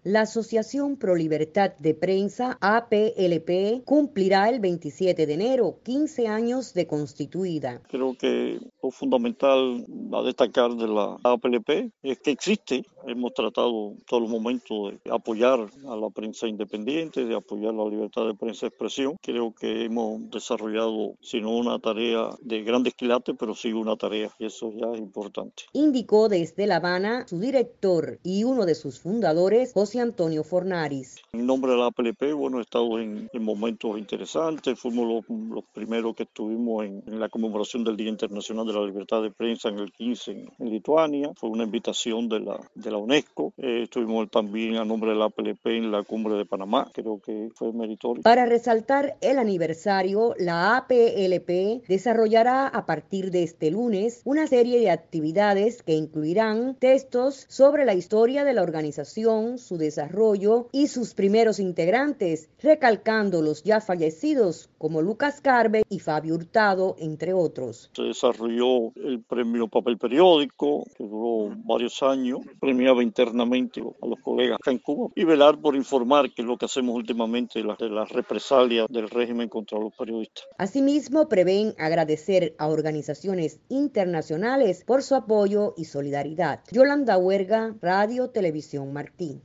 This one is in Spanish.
La Asociación Pro Libertad de Prensa, APLP, cumplirá el 27 de enero 15 años de constituida. Creo que lo fundamental a destacar de la APLP es que existe. Hemos tratado en todos los momentos de apoyar a la prensa independiente, de apoyar la libertad de prensa y expresión. Creo que hemos desarrollado, si no una tarea de grandes quilates, pero sí una tarea, y eso ya es importante. Indicó desde La Habana su director y uno de sus fundadores, José Antonio Fornaris. En nombre de la APLP, bueno, he estado en momentos interesantes. Fuimos los primeros que estuvimos en la conmemoración del Día Internacional de la Libertad de Prensa en el 15 en Lituania. Fue una invitación de la UNESCO. Estuvimos también a nombre de la APLP en la Cumbre de Panamá. Creo que fue meritorio. Para resaltar el aniversario, la APLP desarrollará a partir de este lunes una serie de actividades que incluirán textos sobre la historia de la organización, su desarrollo y sus primeros integrantes, recalcando los ya fallecidos como Lucas Carve y Fabio Hurtado, entre otros. Se desarrolló el premio Papel Periódico, que duró varios años, premiaba internamente a los colegas acá en Cuba, y velar por informar, que es lo que hacemos últimamente de las represalias del régimen contra los periodistas. Asimismo, prevén agradecer a organizaciones internacionales por su apoyo y solidaridad. Yolanda Huerga, Radio Televisión Martí.